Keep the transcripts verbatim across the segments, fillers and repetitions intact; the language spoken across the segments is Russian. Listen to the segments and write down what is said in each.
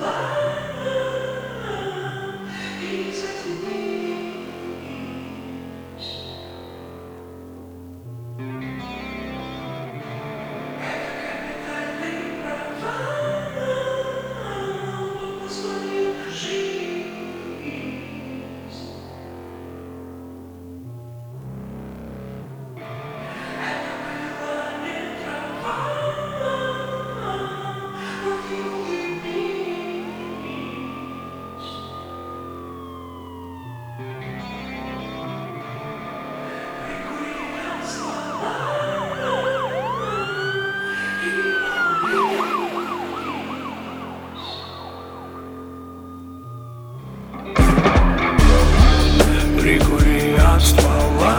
Прикури от ствола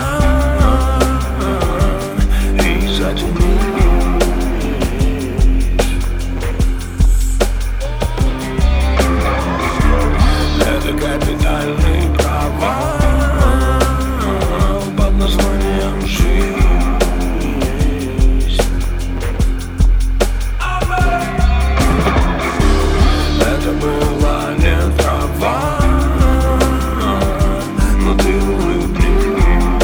и затяни. Это капитальный провал под названием жизнь. Это была не трава, но ты улыбнись.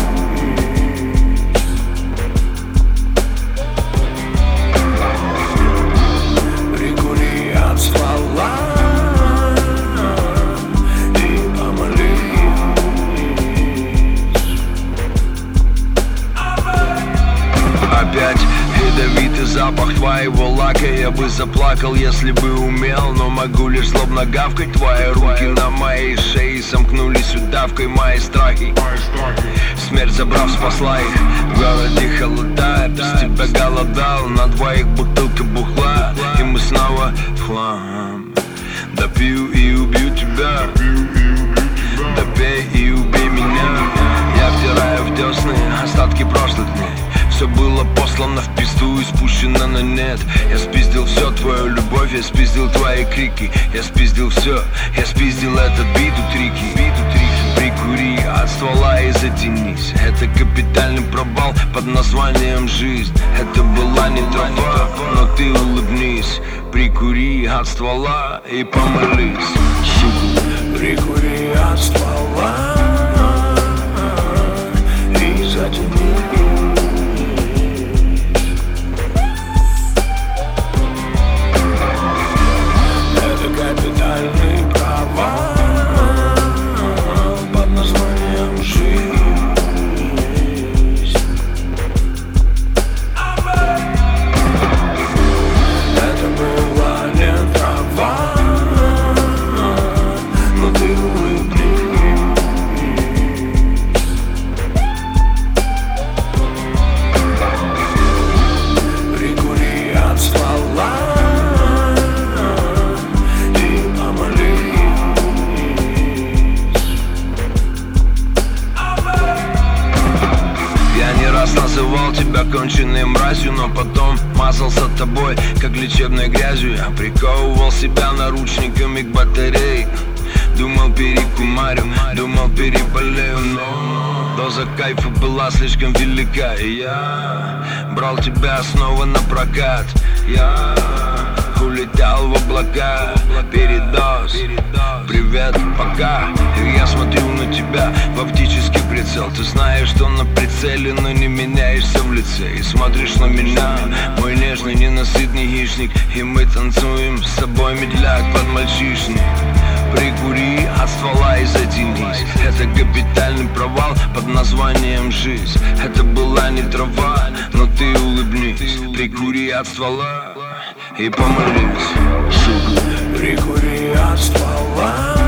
Прикури от ствола и помолись. Опять ядовитый запах твоего лака. Я бы заплакал, если бы умел, но могу лишь злобно гавкать. Твои руки на моей шее сомкнулись удавкой. Мои страхи, смерть забрав, спасла их. В городе холода, я без тебя голодал. На двоих бутылка бухла, и мы снова в хлам. Допью и убью тебя, допей и убей меня. Я втираю в десны остатки прошлых дней. Все было послано в пизду и спущено на нет. Я спиздил все, твою любовь, я спиздил твои крики. Я спиздил все, я спиздил этот бит у трики. Прикури от ствола и затянись. Это капитальный провал под названием жизнь. Это была не трава, но ты улыбнись. Прикури от ствола и помолись. Прикури от ствола и затяни. Капитальный провал под названием жизнь. Это была не трава, но ты улыбнись. Прикури от ствола. Называл тебя конченной мразью, но потом мазался тобой, как лечебной грязью. Я приковывал себя наручниками к батарее. Думал, перекумарю, думал, переболею, но доза кайфа была слишком велика. И я брал тебя снова на прокат. Я улетел в облака, передоз. Привет, пока. И я смотрю на тебя в оптический прицел. Ты знаешь, что на прицеле, но не меняешься в лице. И смотришь на меня, мой нежный, ненасытный хищник. И мы танцуем с тобой медляк под мальчишник. Прикури от ствола и затянись. Это капитальный провал под названием жизнь. Это была не трава, но ты улыбнись. Прикури от ствола и помолись. Прикури от ствола